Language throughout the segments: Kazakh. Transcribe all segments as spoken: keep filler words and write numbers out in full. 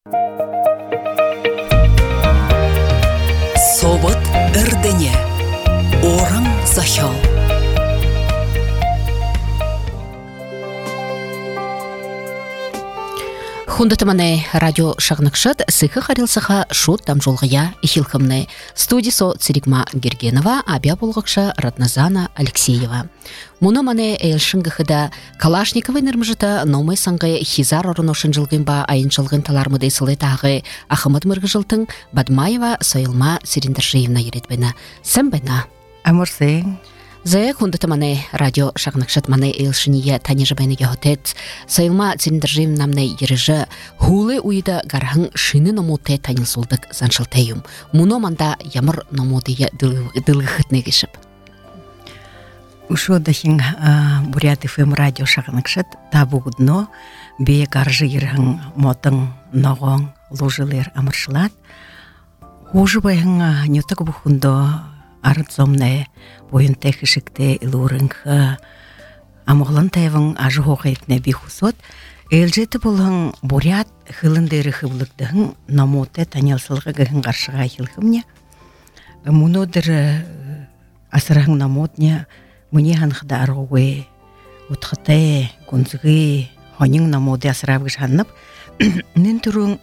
Собот эрдене. Орам захал. Хундатамане радио шагнакшат сыха харилсаха шут там жолгая ихилхамне. Студисо Циригма Гергенова, абя булгакша Ратназана Алексеева. Мунамане элшингахыда Калашниковый нырмыжыта номы саңғы хизар орыношын жылгынба айын жылгын талармыдай сылы тағы Ахмад мыргы жылтың Бадмаева Сайылма Сирендержиевна еретбена. Сәм бәна? Амурсың. Зая хундатамане радио шагнакшат мане элшиния таныжы бәне гехотет. Сайылма Сирендержиевна намне ережі хулы уйда гархың шыны номуте танылсулдық заншылтайым. Мунаманда ямыр номудыя дылғытны кешіп. Ушо дахин Бурят эф эм радио шагнакшат табугудно бе гаржы ерхың мотың ноғың лужылыр амыршылат. Хужы байхың нютық бұхындо арыцомне бойын тәкішікте илурынғы амғылын тәйвің ажы хоқайтына бейхусот. Әлжеті болың Бурят хылындары хывлықтығың намоты танялсылғы ғын қаршыға хилхымне. Мұнодыр асырағың намотне Мне ханхда аргуэ, утхате, гунзгы, хонин намоды асырабы жанып, нин турун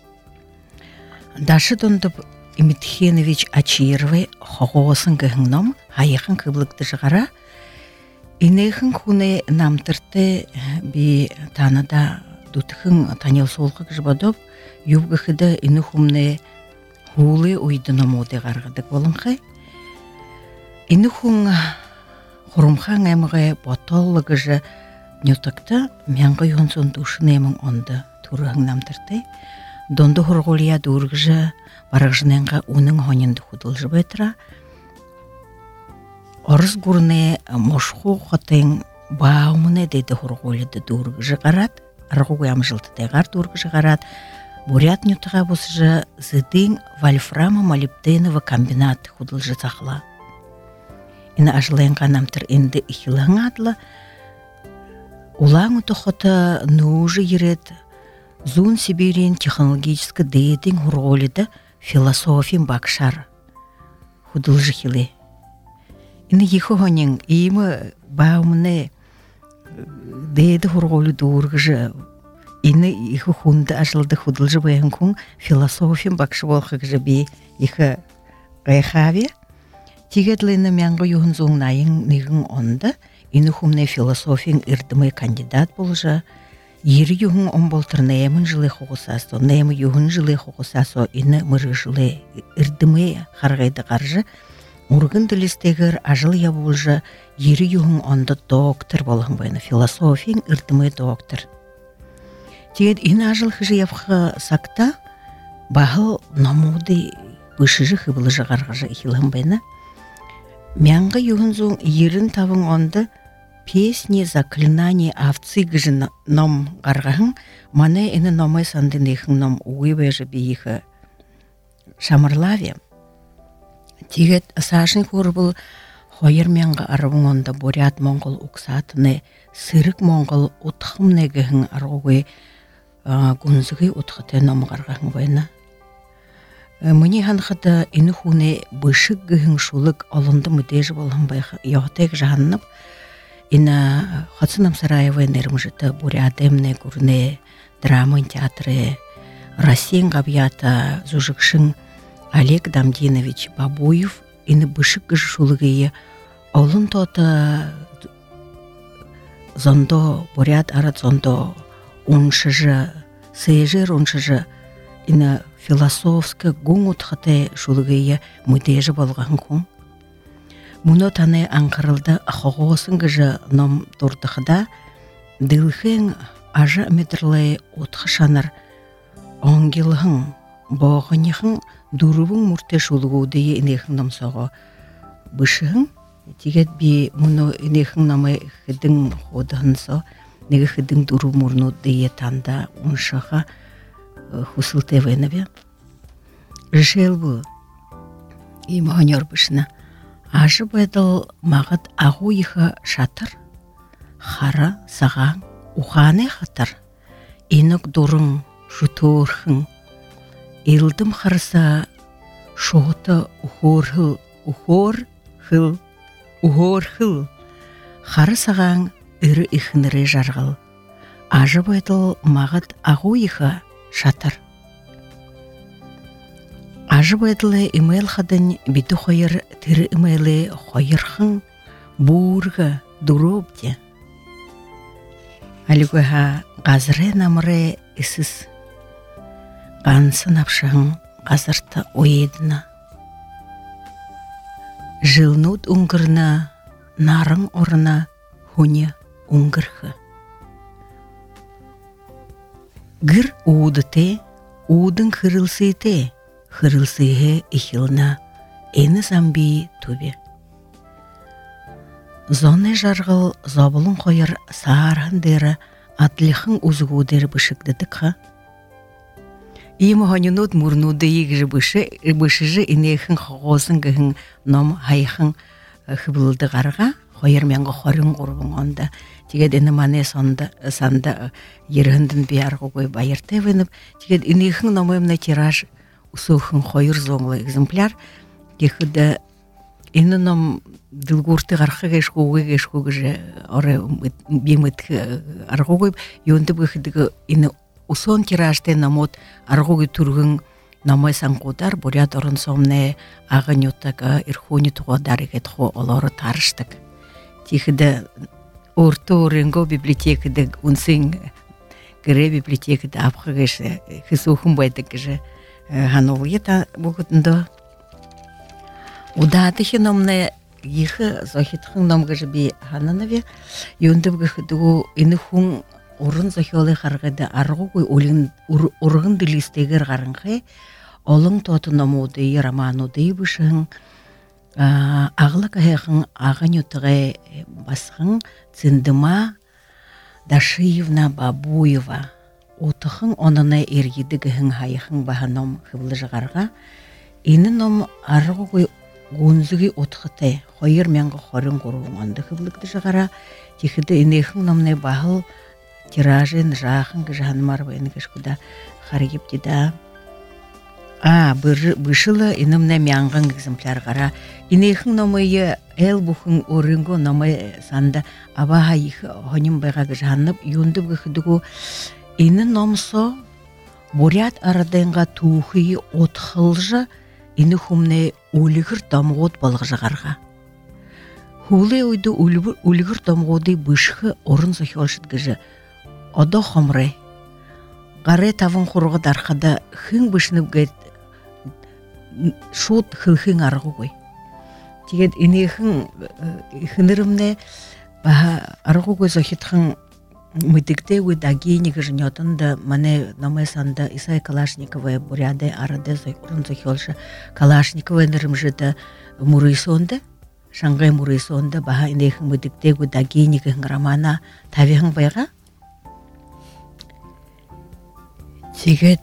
Дашы дондып Имитхенович Ачировы хоғосын гыхыңном, хайықын кыблықты жығара, инейхын хуне намтырты би таныда дутхын танел солқы жыбадып, юбгыхыда ины хумне хулы уйды намоды ғарғыдық болынқы. Ины хун Хурумхан эмге ботоллыгы же нютакта мянга юнсон душын эмің онды турыхың намтырты. Донды хургулия дургы же барагжыненға уның хонинды худылжы бетра. Орыз гурне мошху хотын баумыне дейді хургулиды дургы же гарат. Аргугу ямжылты дегар дургы же гарат. Бурят нютыға бұсы же зыдың вольфрама молибденова комбинат худылжы сақла. Ина ажылайынға намтыр енді ихилаң адлы. Улаң ұтықыты нұжы ерет Зун Сибирин технологическі дейдің хурголиді философин бакшар худылжы хилы. Ина ехі хонин имы баумыны дейді хурголи дұрғыжы. Ина ехі хунды ажылды худылжы байын күн философин бакшы болқы жы бей ехі ғайхави. Тигедлыны мянғы юхын зоңнайын нығын онды, ині хумне философин ирдімі кандидат болжа, ері юхын он болтыр нәймін жылы қоғысасо, нәймі юхын жылы қоғысасо, ині мұры жылы ирдімі қарғайды қаржы, ұрғын ділістегір ажыл я болжа, ері юхын онды доктор болғын байны, философин ирдімі доктор. Тигед ині ажыл хыжы япқы сақта, бағыл намуды бышыжы хыбылыжы қарғыжы ихилғын байны. Мянғы юхынзуң ерін тавың онды песни заклинания овцы гыжы ном гаргахын, мане эны номай сандын эхын ном уй бэжы бейхы шамырлаве. Тигет сашын хурбыл хойыр мянғы арвың онда Бурят Монгол уксатыны сырык Монгол утхым негіхін аргуы гунзығы утхыты ном гаргахын байна. Мені ханхыда ині хуне бышык гыхын шулык олынды мүдежі болған байқы яғатайық жағанып, ині Хацынам Сараева нермжыты Бурят эмне гурне драмын театры Расин габията зужыкшын Олег Дамдинович Бабуев ині бышык гыжы шулыгые олын тоты зондо Бурят арат зондо уншыжы, сейжыр уншыжы ині философскі гуң ұтқыты шулығыя мүдежі болған күн. Мұны таны аңқырылды қоғосын ғыжы ном дұрдықыда дылхен ажы метрлы ұтқы шаныр оңгелғын боғынеғын дұрывың мұрте шулығуды енеғын номсоғы бышығын. Тегет бі мұны енеғын намы хыдың қодығын со, неге хыдың дұру мұрну дие танда ұншыға хусыл тевенебе. Жел бұл им хонер бышына. Ажы байдыл мағыт ағу иха шатыр, хара саған уханы хатыр. Инік дұрың шутурхын. Илдым харса шота ухорхыл, ухорхыл, ухорхыл. Харысаған үрі ихнірі жарғыл. Ажы байтыл мағыт ағу иха шатыр. Ажы байтылы имейл қадын биті қойыр тірі имейлі қойырхын бұрғы дұробде. Алигуха ғазыры намыры ісіз. Ғансын апшығын ғазырты ойедіна. Жылнут ұңғырна, нарың орына хуне ұңғырхы. Гір уды те, удың хырылсы те, хырылсыға ихилна, әні замби төбе. Зоны жарғыл забылын қойыр саархын дәрі атлихын ұзығу дәрі бішікдідік ха. Ийм ханюнут мұрнуды егжі бішіжі инейхін қоғозын гіхін ном хайхын хыбылды ғарға, қойыр менгі қорын құрбың онда. Тегед іні мане сонда санда ерхіндін биярғы қой байырты веніп, тегед инейхін номойымна тираж усухын қойыр зоңлы экземпляр, кехіді ині ном дылгурты ғарқы кешкуғы кешкуғы жа оры бемет арғы қойып, йонды бұхыдығы ині усон тиражды намот арғы түргін намай санқудар, бурят орын сомне ағын юттаға ирхуни туғадар екетху олары тарыштық. Тихіді орты орынғы библиотекіді үнсің кіре библиотекіді апқы кеші хысухын байды кеші ханул ета бұғытынды. Удаты хиномны ехі зохитхын ном кеші би хананове, йонды бұғытыгу іні хүн орын зохиолы қарғыды арғы қой орғын ділістегер қарыңқы, олың тоты номуды, романуды бұшың, ағылы кәйіқін ағын үтіғі басқын Цындыма Дашиевна Бабуева. Отықын онына ергеді гіхін хайықын бағаном қыбылы жағарға. Ені ном арғы қой гонзыги отқытай, қойыр менгі қорын қоруын онды қыбылықты жағара. Текіді енейхін номны бағыл тиражын жағын кіжіғанымар байыны кішкіда қаргеп деді. А, бышылы инымна мяңғын экземпляр қара. Инейхін номайы әл бұхын орынғы номай санда абаға ехі хоним байға кіжіғанып, юнды бұхыдығу ині номсо бурят арадайынға туықы отқылжы ині хүмне өлігір дамғот балғы жағарға. Хулы ойды өлігір дамғоды бұшқы орын зохиолшыд кіжі. Ода хомры. Ғары тавын құрғы дарқада хың бұшынып гайд шот хылхың арғы қой. Тегед инейхің хынырымне арғы қой зохитхың мүдікте өйдагейні кіжін отында мане намай санда Исай Калашниковай буряды арады орын зохиолшы Калашниковай нырымжыды мұрыйсонды, Шаңғай мұрыйсонды баға инейхің мүдікте өйдагейні кіхің романа тавиғың байға. Тегед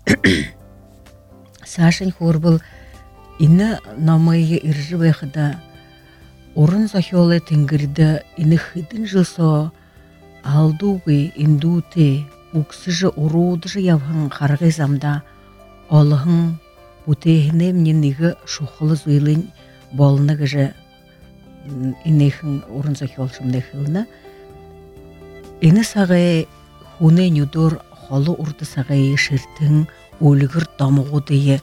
Сашын хорбыл ині намайы иржі байқыда орын зохиолы тенгірді ині хыдын жылсо алдуғы индуты ұқсыжы ұруыдыжы явғын қарғы замда олығын бұтейхіне мненігі шуқылы зуйлын болыны кіжі инейхін орын зохиолшымды хылны. Ині сағай хуны нүдор қолы ұрды сағай шыртың өлігір дамығудығы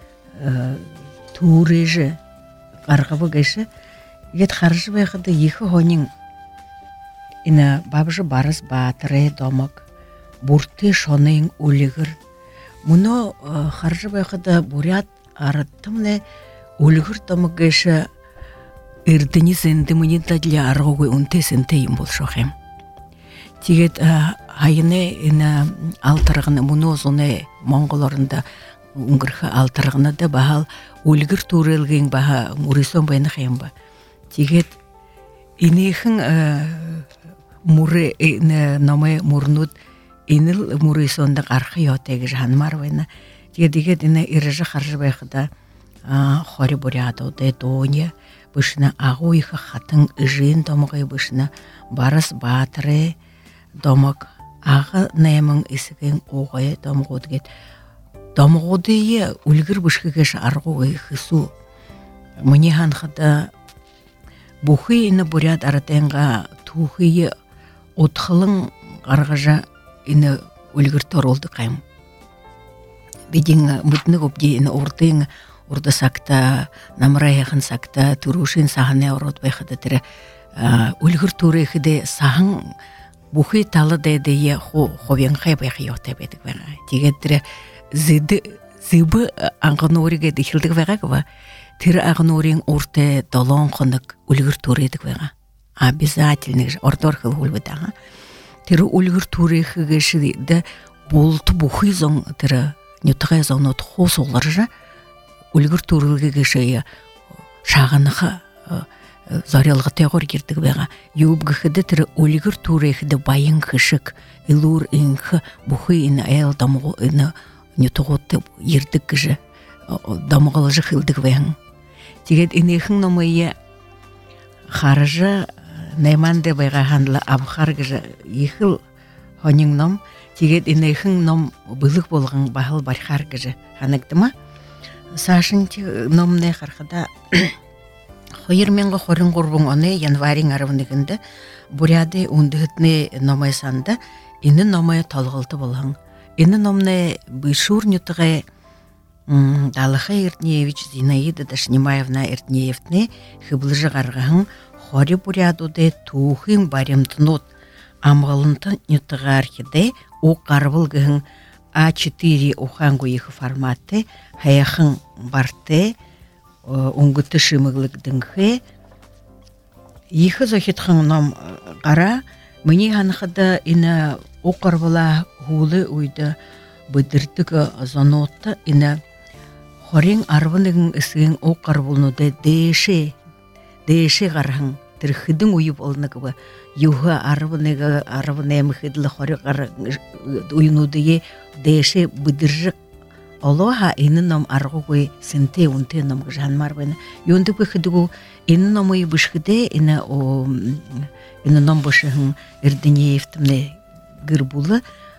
турежі қарғыбы кәші. Ет қаржы байқыды екі хонин ині бабжы барыз батыры домық, бұрты шоның өлігір. Мұны қаржы байқыды бурят арыттымны өлігір домық кәші үрдіні зінді мұны дәділі арғығы үнті сінтейім бұл шоқым. Тегет айыны ині алтырығыны мұны озыны Монголорында ұңғырқы алтырығыны да бағал өлігір турелген баға мұрысон байны қайым ба. Тегет инейхін мұры намай мұрнуд инил мұрысонда қарқы йотегі жанмар байны. Тегет ині ирыжы қаржы байқыда хори буряды одай доне бішіні ағу иқы қатын үжін домығы бішіні барыс батыры домық ағы нәмін ісіген оғай домғуды кет. Домғуды үлгір бүшкігеш арғуы хысу. Мне ханхада бұхы іні бурят аратенға тухы отхылың арғажа іні үлгір торолды қайым. Беден мұтны көпде іні ордың орда сакта, намыраяғын сакта, турушин сағыны ород байқады тірі үлгір туры хыды сағын бұхы талы дәйді е ховен қай байқы еқтай бәдік байға. Тегет тірі зыбы аңғын орыға дехілдік байға ківа, тірі ағын орын орты долон қонық үлгір туры едік байға. Обязательно ордор хыл хулбытаға. Тірі үлгір туры хыгышыды болты бұхы зоң тірі нютығай зоң от қос олар жа үлгір турылғы кеші шағынығы зарелғы тәғыр кердігі бәға. Еуіпгі қыды тірі үлгір туры қыды байын қышық, илур инқы бұхы ині әйел дамығы ині нютығытты ердік кіші дамығылы жы қылдық бәң. Тегет инеқің номайы қарыжы найманды байға ханлы абхар кіші ехіл хонин ном, тегет инеқің ном бұлық болған бағыл бархар кіші ханыкты ма? Сашын номны қарқыда хойыр менгі хорын құрбың оны январин арывынығынды буряды ундығытны номай санды, ині номай толғылты болған. Ині номны бышур нютығы Далыха Иртнеевич Зинаида Дашнимаевна Иртнеевны хыблыжы қарғағын хори бурядуды тухын баремтынот амғылынты нютығы архиде о қарбылғығын а четыре ухангу их форматы хаяхын барте унгыты шымыглыгдыңхы ихы зохитхын ном қара мені ханхыда ині оқарбыла хулы уйды бұдырдығы зонотты ині хорин арбынығын ісігін оқарбылнуды дэші дэші қархын тірхыдың уйып олнығыбы юғы арбынығы арбыны әміхідлі хори уйнудығы дэші бұдыржық олуға ині ном арғуғы сінте унте ном ғжан марбыны. Йонды бұхыдығы ині номы бұшқыды ині ном бұшығын Ирденеевтімні гірбулы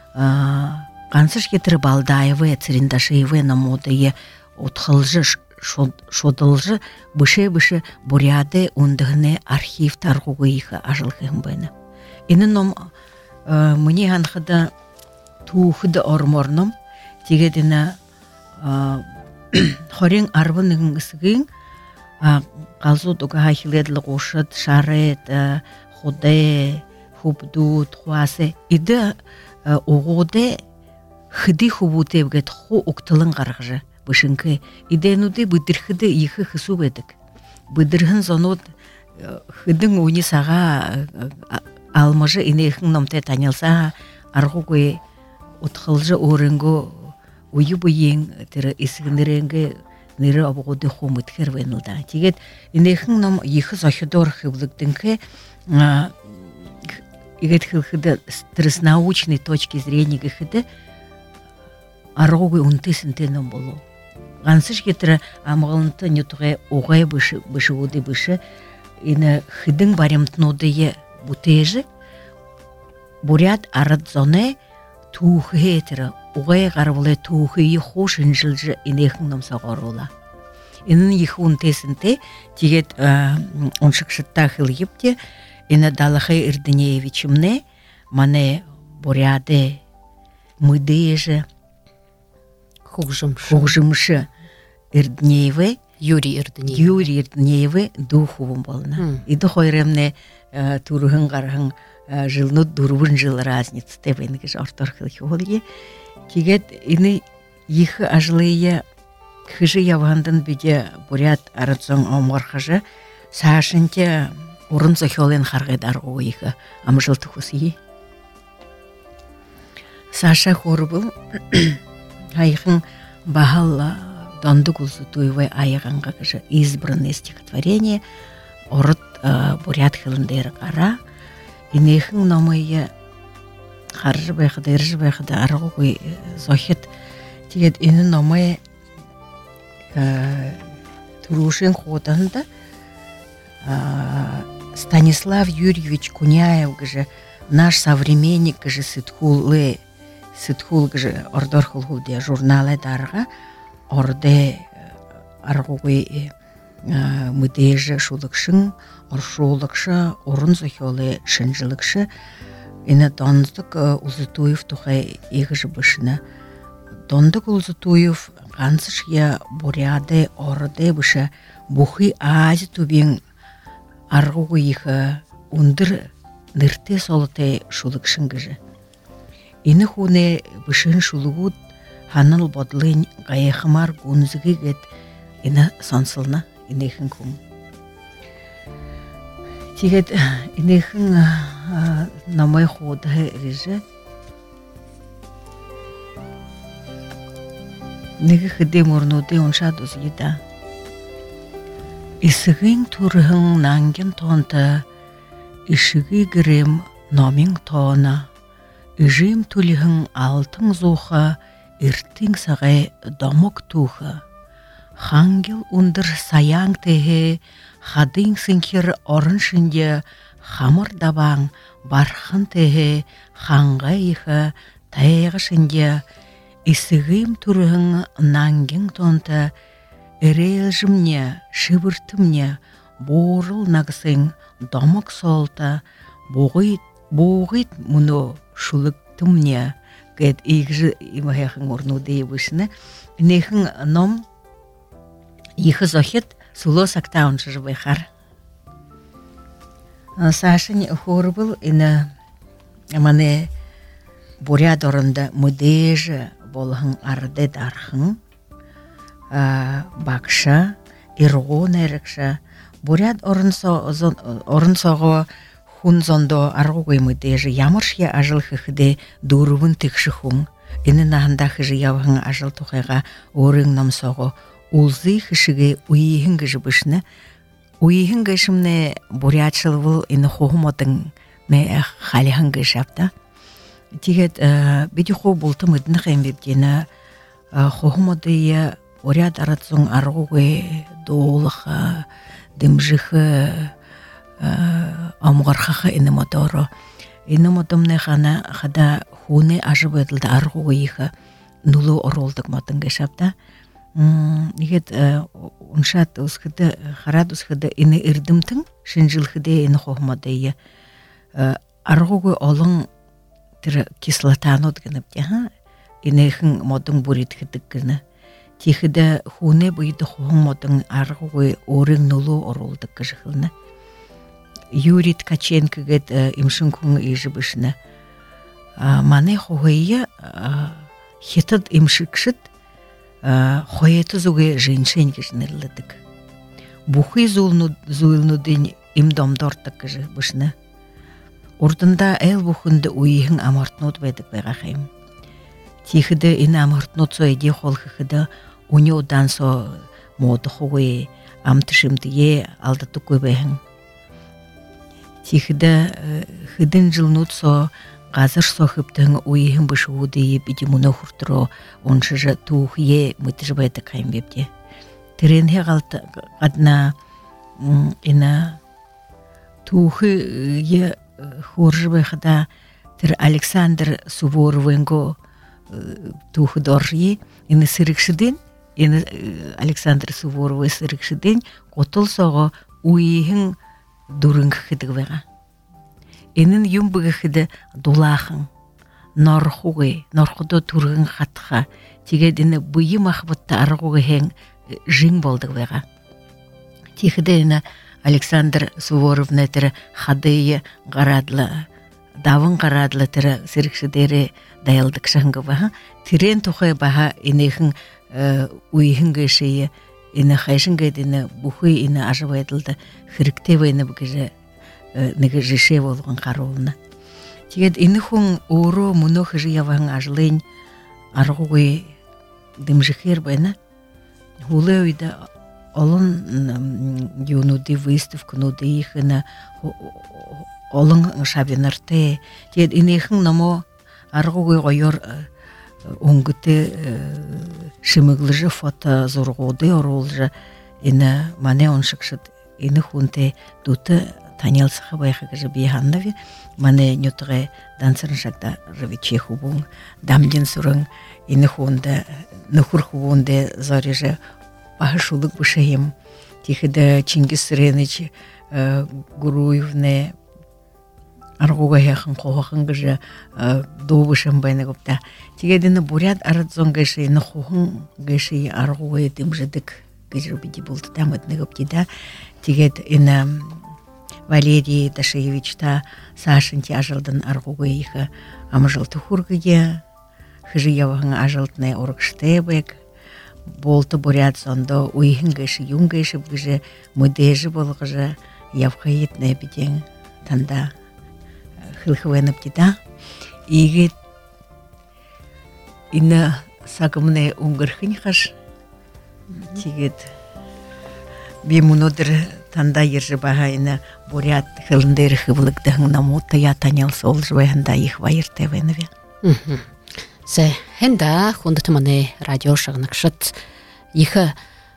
қансыш кетірі балдайывы, цирindашыйвы номодығы отхылжы шодылжы бұшы-бұшы буряды ундығыны архив тарғуғы иқы ажылғығын бәні. Ині ном мұне ханқыда туғыды орморным, тегедіні хорин арбынығын ғысығын қалзуд ұға хахиледлі қошыд, шарет, ходе, хубдуд, хуасы. Иді оғуды хыды хубуты евгет ху ұқтылын қарғыжы. Бышынкы иденуды бұдырхыды иқы қысу бәдік. Бұдырхын зонуд хыдың уни саға алмыжы инеқың номтай танылса арғуғы ұтқылжы орынғы уйы бұйын тірі ісігінеренгі нері абуғуды хомыткер венілді. Тегет инеқың ном иқы зохидор хывлықтыңқы игет хылхыды с научной точки зрения гыхыды арғуғы унты-сінті ном болу. Ғансыш кетірі амғылынты нютығы оғай бұшы бұды бұшы ині хыдың баремтнудығы бұтежі бурят арад зоны туғы етірі оғай қарбылы туғы ехошын жылжы инеқың ном сағарула. Инін ехі унты-сінті тегет оншықшытта хыл епте ині Далыха Ирденеевичімне мане буряды мыдыжы Хугжымшы Ирднеевы, Юрий Ирднеевы, Юрий Ирднеевы духовым болна. Иді хойремне турғын қарғын жылны дұрвын жыл разницы тебенгі жартор қылығы олығы. Тегет іні ехі ажылыя хыжы явандын бүде бурят арыдзон омғарқыжы сашынте орын зохиолен қарғайдар оғы ехі амжылты құсығы. Саша хорбыл айқын бахал донды кулсу туйвай айғанға кіші избранное стихотворение орыт бурят хылындары қара инеқың номайы қаржы байқыда, ержі байқыда арғуғы зохит тегет ині номай турушин қотанында Станислав Юрьевич Куняев кіші наш современник же сытхулы сытхул же ордорхул де журналы дарға орде аргуй мыдеже шулыкшың оршулыкшы орын зохолы шынжылыкшы ине дондык Узытуев тухай егжи бышына дондык Узытуев ганцышья буряды орде быша бухи ази тубин аргуй их ундыр нырте солыте шулыкшың гыжы ине хуне бышын шулугут ханыл бодлын гаяхмар гунзыгыгет ине сонсылна инехин кум тигет инехин намай хода реже неге хде мурнуде оншадус гида исыгын турхын нанген тонта ишиги грем номин тона ижим тулихын алтын зуха иртин сагай домок туха хангел ундыр саяң техе хадын сынхир орын шинде хамыр дабаң бархын техе ханга иха тайғы шинде исыгым турхын нанген тонта эрелжімне шыбыртымне борыл нагсын домок солта боғыт боғыт мұны шулыктымне гэд игжи имахяхын орнуды ебышны нехын ном ихы зохет суло сактаун жырбайхар сашын хорбыл ина мане буряд орында мыдежі болхын арды дархын бакша иргон эрекша буряд орын соғы хун зондо аргугай мыдежі ямыршия ажыл хыхыде дурвын тикшихун ини наханда хыжы явхын ажыл тухайга орын нам соғы улзы хышыге уйихын гыжы бышны уйихын гышымне бурядшылвыл ини хохумотын не халихын гышапта тигет биди хо булты мыдны хэмбебдена хохумотыя уряд аратсун аргугай доолыха дымжихы амгархаха ини моторо ини мотомне хана хада хуне ажыбыдылды аргугайха нулу оролдык мотын гышапта Нигет уншат усхыды харад усхыды ини ирдымтын шинжилхыде ини хохмадыя аргугы олон тир кислотанот гынып ха инехин модун буритхыдык гына тихиде хуне буйды хохмодун аргугы орын нулу оролдык гыжхылны Юрий Ткаченко гет имшин кун ижибышны мане хогыя хетад имшикшит хоеты зуге женщин гижнерлыдык. Бухи зуылну день им домдортык гижи бышны. Урдында эл бухынды уйхын амартнут бедик бегахайм. Тихыды ин амартнут соеди холхыхыды уни одан со моды хугуи амтышымды е алды тукуй бэхын. Тихыды хыдын жылнут со Газыр сохыптың уйхын бышуды ебиди муны хуртро оншыжы тух е мытыжбайды кайым бепте. Тиренхе қалты қадна ина тухы е хуржыбы қада тир Александр Суворовынго тухы доржи ина сырыкшыден ина Александр Суворовы сырыкшыден котыл соғы уйхын дурынғы қыдығы беға. Энин юмбыгыхыды дулахын, норхугы, норхудо тургын хатха, тигедіні бұйы махбытты арғугы хен жин болдық веға. Тихіді ені Александр Суворовны тірі хадыйы ғарадлы, давын ғарадлы тірі сірікшідері дайылдық шаңғы баға. Тирен тұқай баға енехін уйхын гышыйы, ені хайшын гайдіні бұхы ені ажып айтылды, хіріктеві ені бұгыжы неге жише болған қаруылына. Тегед инихун ору мұны хыжы яваң ажылын арғуғы дымжықер байна. Хулы өйді олын юнуды выставкануды ихына олын шабинарты. Тегед инихун намо арғуғы ғойор оңгыты шымыглыжы фото зорғуды орулжы ина мане оншықшыд инихунты дуты танилсаха байхага же биханнави мане нютре дансерн шакта рвичи хубун дамдин сурын ины хунда нухур хубунде зареже пахшулык бушаим тихида Чингис Реныч Гуруевне аргуга яхын кохын гыжы добышым байна гопта тигедин бурят арзон гышы нухун гышы аргуга этим жедик гыжы биди булды тамытны гоптида тигет ина Валерий Дашевич та Сашин тяжелдан аргуга иха амжылты хургыге хыжы явын ажылтны оргштебек болты бурят сонда уйхын гышы юн гышы быжы мудежы болгыжы явка етне биден танда хылхывенып дида иге ина сагымны унгырхын хаш тигет бимунодыр танда ержы бага ина бурят хылындыр хывлыгдың намута я танял сол жвайында их вайырте венве се хенда хундатмане радио шагнакшат иха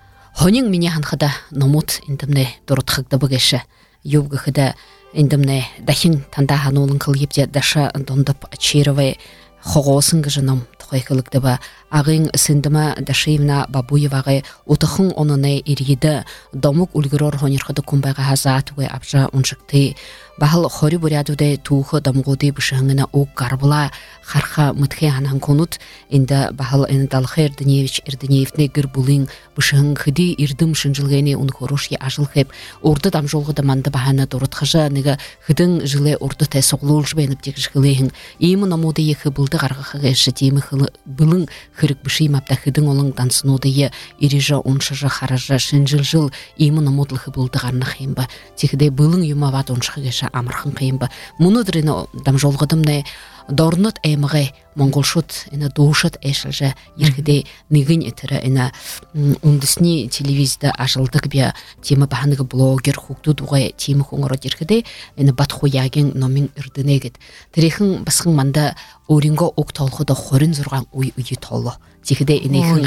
хонин меня ханхада намут индемне дурутхагда бгеше юбгахда индемне дахин танда ханулын кылгипте даша дондап чирове хогосын гыжыном тхойхылыктыба агын сындыма Дашевна Бабуеваға утахын онуне ириді домук үлгірор хонирхады кумбайға хазат ве абжа уншыкты бахыл хори бурядуде туухы дамгуды бішіңіна оқ гарбыла харха мытхе ханан конут инда бахыл индалхы Эрденевич Эрденевне гір булын бішің хыды ирдым шынжылғыне он хоруш е ажылхеп орды дамжолғы даманды бахана дорытхыжа нега хыдың жылы орды тә соғлуыл жбайынып тегіш хылыхын имы намуды ехы бұлды қарғықығы шетемі хылы былың хырык бішей мапта хыдың олың дансынуды ирижа оншыжа хаража шынжыл-жыл имы намудлығы бұлды қарны қиынба текіде былың юмават оншығы амархан кайымба мунудрина дамжолгадымне дорнот эмге монголшут ина душат эшелже иргде нигин этера ина ундысни телевизда ажылдык бия тема баханыгы блогер хукту дугай тема хоңоро иргде ина батхуяген номин ирденегет тарихын басхын манда оринго октолхуда хорин зурган уй уй толло тигде инехин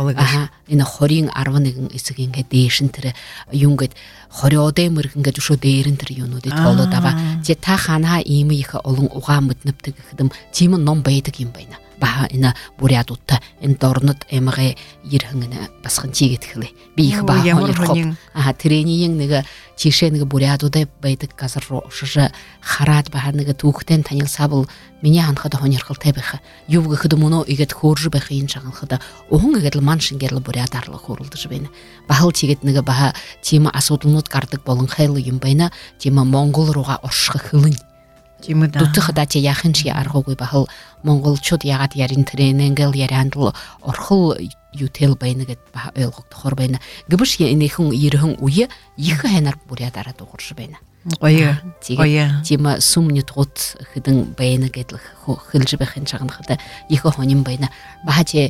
ха ина хорин арваныгын исигенге дэшин тире юнгет хориоде мыргынга душу дээрин тире юнуде толло даба же та хана имы иха олон уга мытныптыгы хыдым тема ном байдык юм байна ба ина бурядутта эн дорнот эмге ирхынгына басхын тигет хылы бих ба хонир ага тренинг нега чишенге бурядуде байдык казар рошжа харат баханга тухтен танил сабыл меня ханхада хонир хылтебеха ювга хыдымуно игет хоржу бехин шагын хыда огын игет маншингерлы бурядарлы хорулды жбена бахыл тигет нега баха тема асудулнут картык болын хайлы юм байна тема монгол руга ошхы хылын Тимада. Дутты хадача яхынши аргогой бахыл монголчуд ягат ярин трененгел ярандыл орхыл ютел байнагет ба өлгөк тохор байна гыбыш я инехун ирхун уе ихы ханар бурядара тогоршы байна Оя оя тема сумню тот хыдын байнагет хылжы бахын чагын хыда ихы хоним байна бахаче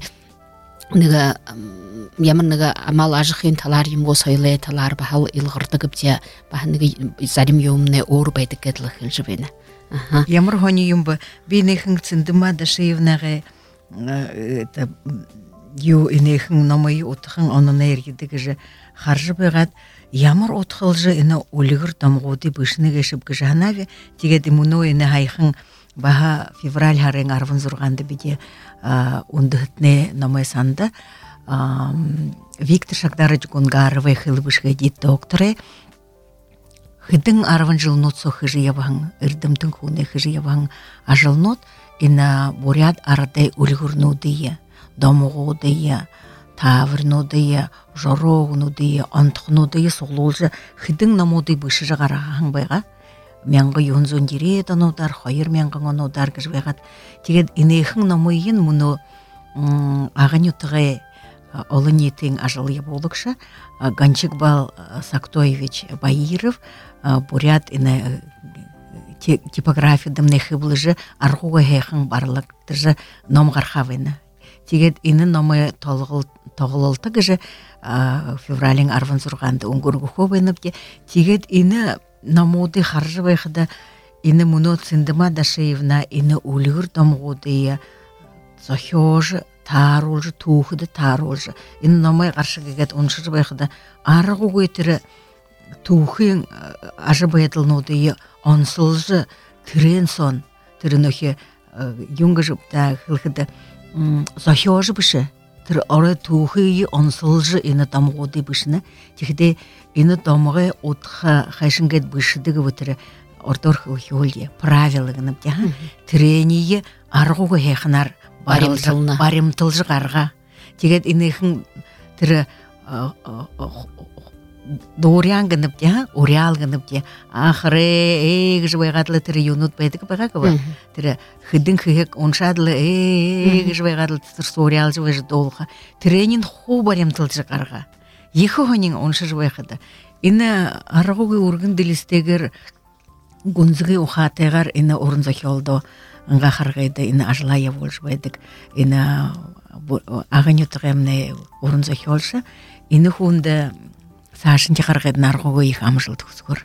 нега ямар нега амал ажхын талар юм госойле талар бахал илгырдыгып те бахныга зарим юмне ор байдыгет хылжы байна Ямар хони юмба бинехин цындыма Дашевнаға это ю инехин намай отхын онын эргидігі же харжы байғат ямар отхылжы ина олигыр тамғуды бішіні кешіп кішанави тегеді мұны ина хайхын баха февраль харен арвын зұрғанды биде ундыхтне намай санды Виктор Шагдарович Гунгаровай хылы бішіге дейт докторы Хыдың арван жылнот со хыжы яваң, ырдымтың хуне хыжы яваң ажылнот, ина бурят арадай үлгірнудыя, домуғудыя, тавырнудыя, жорогнудыя, антықнудыя соғлолжы хыдың намуды бышыжы қарағаң байға. Менгі юнзон дере данудар, хайыр менгі ғанудар кіжбайғат. Тегед инейхің намуйын мұны ағын ютығы олын етің ажылы болықшы. Ганчикбал Сактоевич Баиров, бурят ина типография дымны хыблыжы аргуга хехан барлык тыжы ном гархавына. Тегет ины номы тоғылылты гыжы февралин арван зурганды унгургу хобайныпте. Тегет ины намуды харжы байхыда ины муно цындыма Дашевна ины улюр домгудыя зохёжы тарулжы тухыды тарулжы ин номай каршы кегет оншыр байхыда аргу көйтірі тухын ажы баятылнуды онсылжы тірен сон тірінөхе юнгажыпта хылхыды захиожы біші тір оры тухы онсылжы ені дамғуды бішіні тихде ені дамғы отқа хайшынгет бішідігі өтірі ордор хылхиоле правилығынып дяға тіренейі арғуғы хейхынар баримтылжы қарға тегет енехін тірі доорян гынып дя, урял гынып дя, ахыры ээг жыбайгадлы тірі юнут байдық байға кіба. Тірі хыдың хыгек оншадлы ээг жыбайгадлы тір соорял жыбайжы долға. Тіренин ху барем тылжы қарға. Ехі хонин оншы жыбайғыды. Ині арғуғы ургын дилистегер гунзығы ухатығар ині орынза хелдо ыңға қарғайды, ині ажылая бол жыбайдық. Ині ағын ютығымны орынза хелшы. Ині хунды Сашынчы қарғайдың арғуғы ек амыжылды күзгір.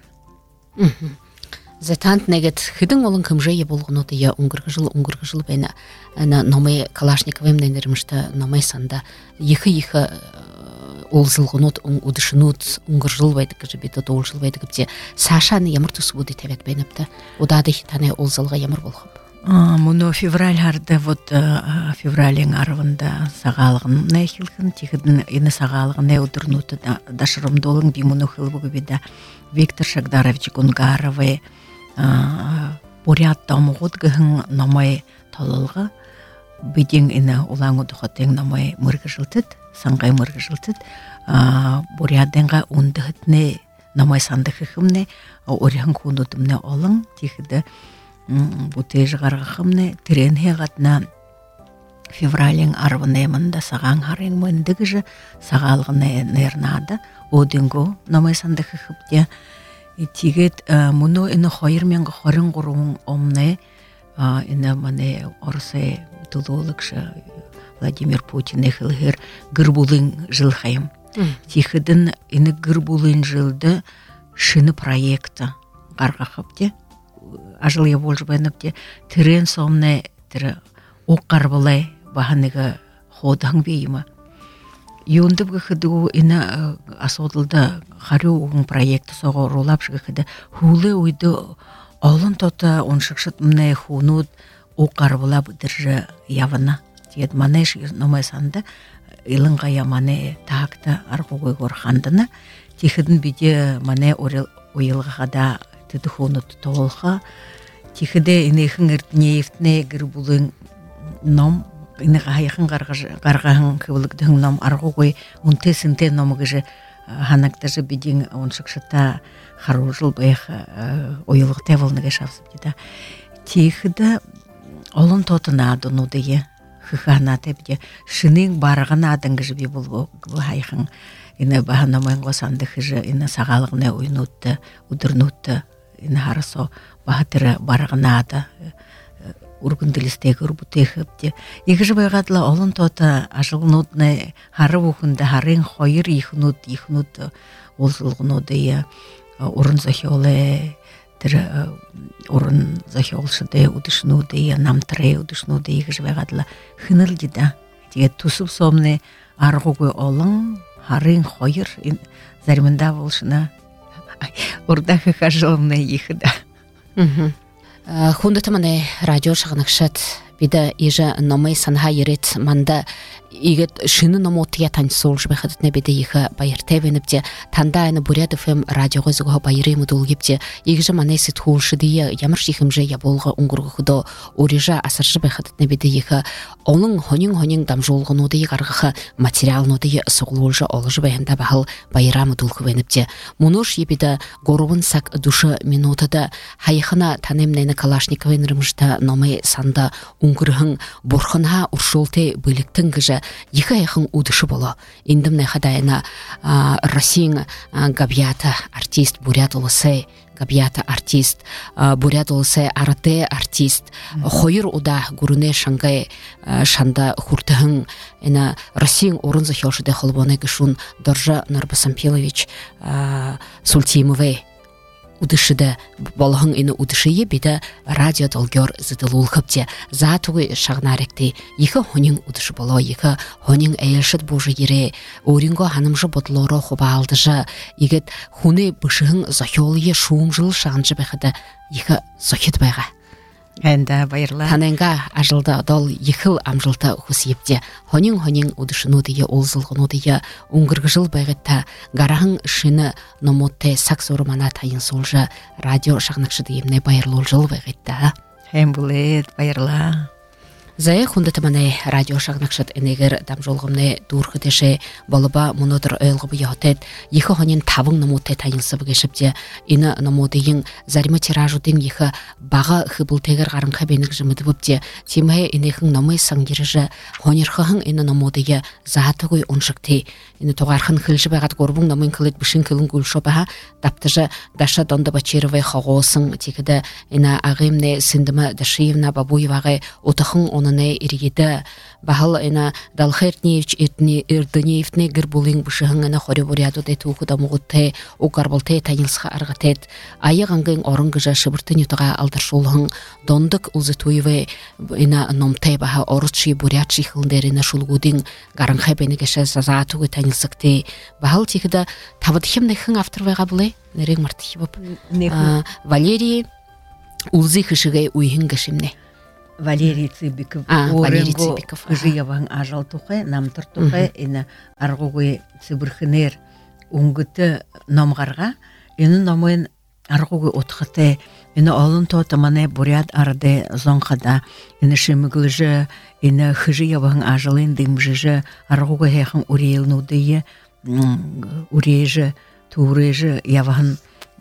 Зетант негет хыдың олың кімжейі болғын оты я ұңғырғы жыл, ұңғырғы жыл бәйна номай Калашниковым нәнерімішті номай санда ехі-ехі олзылғын от ұдышын от ұңғыр жыл байдық жы беті ол жыл байдық бте Сашаны ямыр тұсы бұды тәвет бәйнапты. Одады хитаны олзылға ямыр болғып. Мұны февраль арды, вот феврален арвында сағалығын нәйхілгін, тегідің ені сағалығын нәй ұдырнуты дашырымдолың бі мұны хылбығы беді Виктор Шагдарович Гунгаровы бурят дамығыд ғын намай талылғы беден ені олаң ұдықытың намай мұрғы жылтыд, саңғай мұрғы жылтыд, буряденға ұндығытны намай сандығы қымны, ориян күндудымны олың, тегіді Бутежі қарғықымны тірен хеғатна феврален арвынаймында саған харен мөндігі жы сағалғыны нернады, одынғы намайсанды қықыпте. Тегет мұны іні қойырменгі қорын құруын омны, іні мәне орысы тұлылықшы Владимир Путин әхілгер гірбулын жыл қайым. Тегедін іні гірбулын жылды шыны проекты қарғықыпте. Ажыл я болжы байнапте тірен сомны тірі оққар болай бағаныға ходаң бейіма. Юндып ғықыды іні асодылды қару оғын проекты соғы ролап жығықыды хулы ойды олын тоты оншықшыт мұнай хунуд оққар бола бұдыржы явына. Тегет манайш номай санды илынға яманы тағықты арғуғой ғорхандыны. Тегідің біде манай ойылға ғада Тедухону толха, тихиде инехин иртнеевтне гирбулын ном, инехаяхын гаргахан кывылыгдың ном аргугой унтесинте номыгыжы ханактажы бидин оншыкшыта харужыл бэх ойылық тевылныға шапсып деда. Тихиде олын тотына адынудые хыхана тебде шының барығын адынгыжы би бұл хайхын ине баханамайын ғосанды хыжы ине сағалығына ойнутты, удырнутты. Ин харасо бахатыры барғынады, ургындылыстегі үрбутехіпте. Егіжі байғадыла олын тота ажылнудны хары бұхынды харын қойыр ихнуд, ихнуд олзылғынуды орын захиолы, орын захиолшыды удышнуды, намтыры удышнуды егіжі байғадыла хыныл деді. Теге тусып сомны арғуғы олын харын қойыр зарымында болшына Ордағы қажылымны ехіді. Хундаты маны радио шағынықшыд, биді ежі номай санға ерет манда егет шыны номотыя танцол жбайхадытны биді ехі байыртайвеніпте, танда айны Бурятовым радиоға зуға байырымы долгепте, егжі маны сет хулшыдыя ямыр шихімжі яболға ұңғырғы құды орежа асыр жбайхадытны биді ехі оның хонин-хонин дамжолғынуды еғарғықы материалнуды сұғылуылжы олы жбайында бағыл байырамы долгывеніпте. Мұныш ебіді ғоруын сак душы минутыда хайықына танемнайны Калашниковын рымышта номай санда ұңғырғын бұрхынға ұршылты бөліктің гіжі ехі айқын удышы болу. Индім найхадайына Россиян габията артист Бурят олысы, габията артист, Бурят олысы арате артист, хойыр уда гүріне шаңғай шанда хуртығын Россиян орынзы хелшыды қылбаны гішун Доржа Нарбасампилович Сультимовай удышыда болгон ины удышые биде радио долгор зыдылулхыпте затугы шагнаректи ихы хонин удышы боло ихы хонин эйшет божы ере оринго ханымжы ботлоро хубалдыжы игет хуны бышыгын зохиолые шуумжыл шанжы бэхэда ихы зохит байга Энда байырла. Таненга ажылда дол ихыл амжылта хусипте. Хонин хонин удышынудыя олзылғынудыя уңгыргыжыл байгытта гарахын шыны номотте саксорумана тайын солжа радио шагнакшыды емне байырлол жыл байгытта. Хэм булет байырла. Зая хундатыманы радио шагнакшыд энегер дамжолғымны дурхытышы болыба мұнодыр өйлғыбы яхтет ихы хонин тавың номотте тайын сыбы кешіпте ины номодыйын заримы тиражудың ихы баға хыбылтегер ғарынқа бенік жымыды бұпте тимай инехын номай саңгеріжі хонирхығын ины номодыйы заатығой оншыкты ины тоғархын хылжы бағат горбың номын кылыт бішін кылын гүлшо баға таптыжы даша донды бачировай хағосын текіді ины ағымны сындымы дашиевна бабуевағы отықын оныны иргиді бағыл ина далхертневич ирдыневтне гірбулың бұшығын ина хоры буряду дәті оқыда мұғытты оғарбылты тәнілсіға арғатет айығыңғын орыңғыжа шыбыртын ютыға алдыршулығын дондық ұлзытуевы ина номтай баға орытши бурятши қылындер ина шулгудың гаранхай бенегеше зазатуғы тәнілсікті бағыл текіді табыдхемді хың авторвайға бұлай нәрең мартихи боп Валерий ұлзы қышығы уйхын гашимне Валерий Цыбиков, Валерий Цыбиков, Жияван ажал тухе, намтыр тухе, ина аргугы цыбырхынер уңгыты номгарга, ина номын аргугы отхыты, ина олын тотамане бурят арде зонхада, ина шимыглыжы, ина хыжияван ажалын дымжыжы, аргугы хехан урейлнудые, урежы, турежы, яван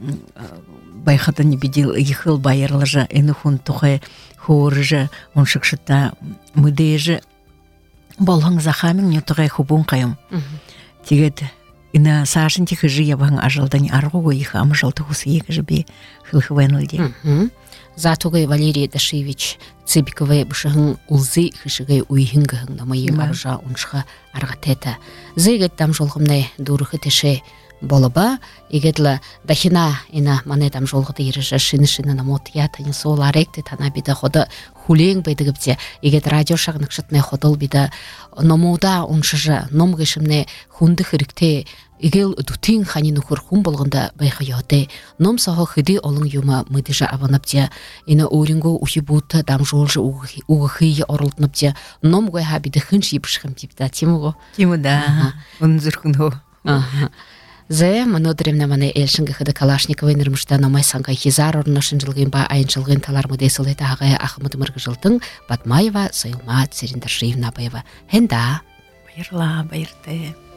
байхата не бедил ихыл байырлыжы, ина хун тухе, хорыжы, он шықшыта мүдейжі болғың захамин нютығай хубун қайым. Тегет, ина сашын тегі жи ябағың ажалдан арғуғы ихы амыжалты хусы егі жібе хылхывайнылде. Затугай Валерий Дашевич Цыбиковай бішігің ұлзы хышығай уйхынгығың намайы аржа ұншыға арғатета. Зайгет там жолғымнай дұрығы теші болыба, егедлі дахина ина мане там жолғыды ережі шыны-шыны намот ятайын сол аректі тана биді ходы хулең байдығыпте, егет радио шағнықшытны ходыл биді номуда ұншыжы ном ғышымны хунды хырікте егел дутин ханин ухыр хун болғында байға яды, ном саға хыды олың юма мыдыжа аванапте, ина оринго ухибуты дам жолжы уғықыйы орылтынапте, ном ғайха биді хынш епшіғым депті, тимуғы? Тимуда, он зұрқын Зе манодыремна мане элшинге хыды Калашниковый нырмышта намай санға хизар орнышын жылғын ба айын жылғын талар мұдесілі тағая ақымыды мұрғы жылдың Батмаева, Сайылма, Цериндар Шиевна байыва. Хенда? Байырла, байырды.